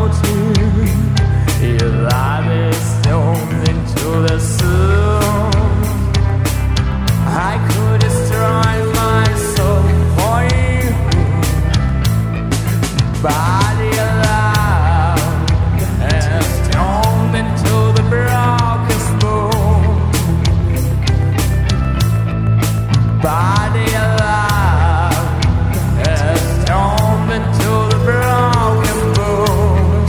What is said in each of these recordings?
without you. Your light is thrown into the soul. I could destroy my soul for you. Body alive has thrown into the broken spoon. Body alive has thrown into the broken spoon.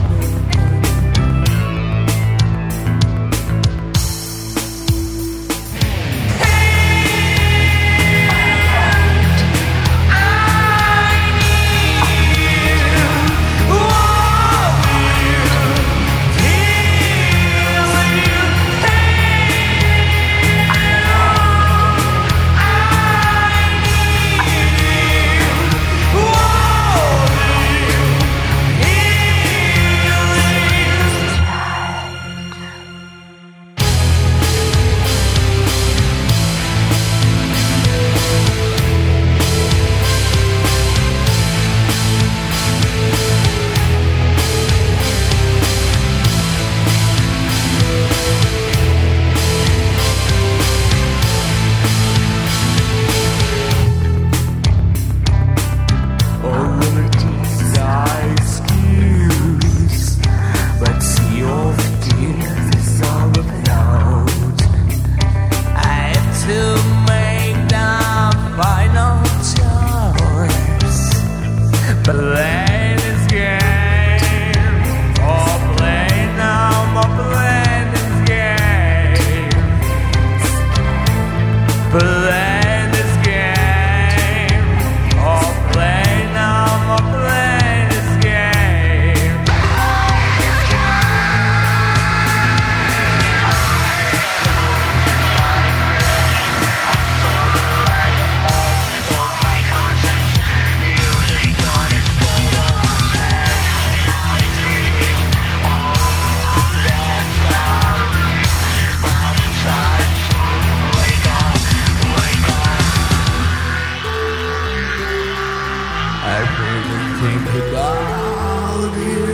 Think about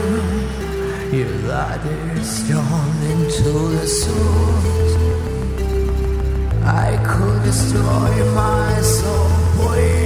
you. Your light is thrown into the soul. I could destroy my soul for you.